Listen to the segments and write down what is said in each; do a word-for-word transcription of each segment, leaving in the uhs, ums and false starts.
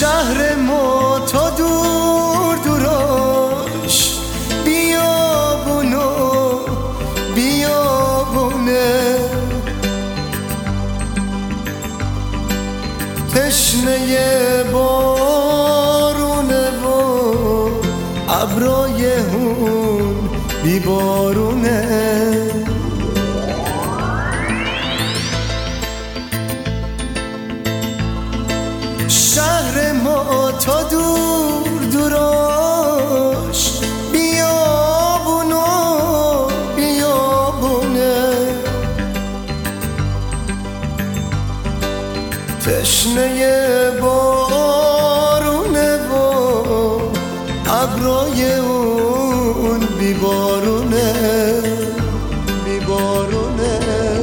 شهر ما تا دور دوراش بیابون و بیابونه، تشنه بارونه و ابرای هون بیبارونه. شهر ما تا دور دوراش بیابون و بیابونه، تشنه بارونه و ابرای اون بیبارونه بیبارونه.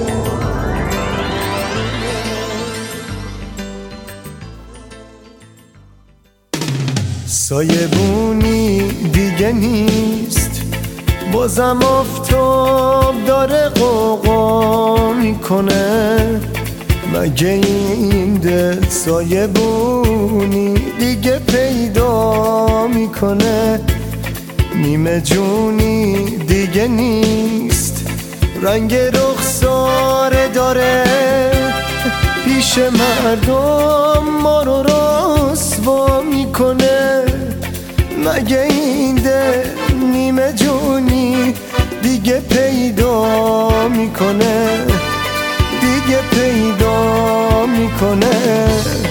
سایبونی دیگه نیست، بازم آفتاب داره قوقا میکنه. مگه این دل سایبونی دیگه پیدا میکنه؟ نیمه جونی دیگه نیست، رنگ رخساره داره، پیش مردم ما رو رسوا میکنه. مگه این دل نیمه جونی دیگه پیدا میکنه؟ دیگه پیدا میکنه.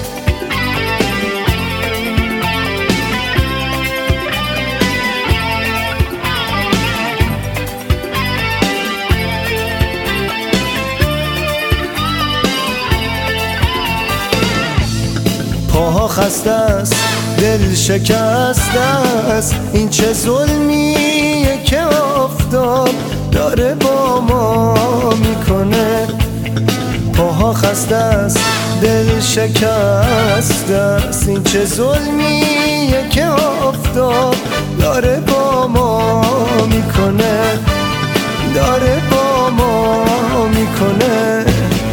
پاها خسته است، دل شکسته است، این چه ظلمیه که آفتاب داره با ما میکنه. پاها خسته است، دل شکسته است، این چه ظلمیه که آفتاب داره با ما میکنه، داره با ما میکنه.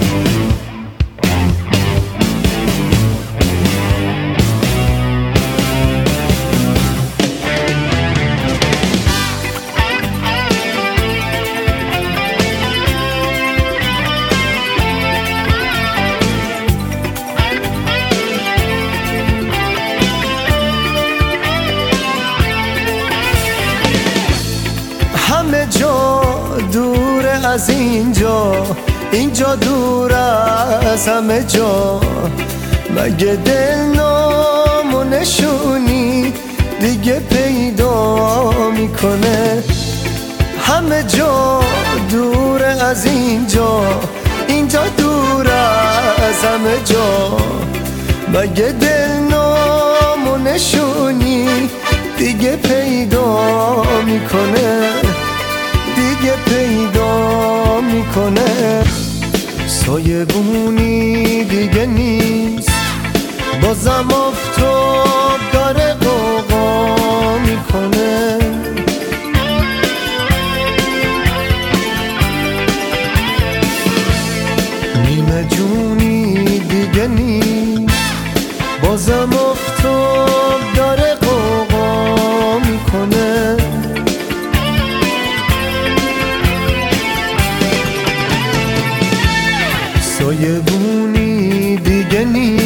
همه جا دور از اینجا، اینجا دور از همه جا. مگه دل نام و نشونی دیگه پیدا میکنه؟ همه جا دور از اینجا، اینجا دور از همه جا. مگه دل نام و نشونی دیگه پیدا میکنه؟ دیگه پیدا میکنه. سایبونی دیگه نیست، بازم آفتاب داره قوقا میکنه. نیمه جونی دیگه نیست، بازم آفتاب داره قوقا میکنه. سایبونی دیگه نیست،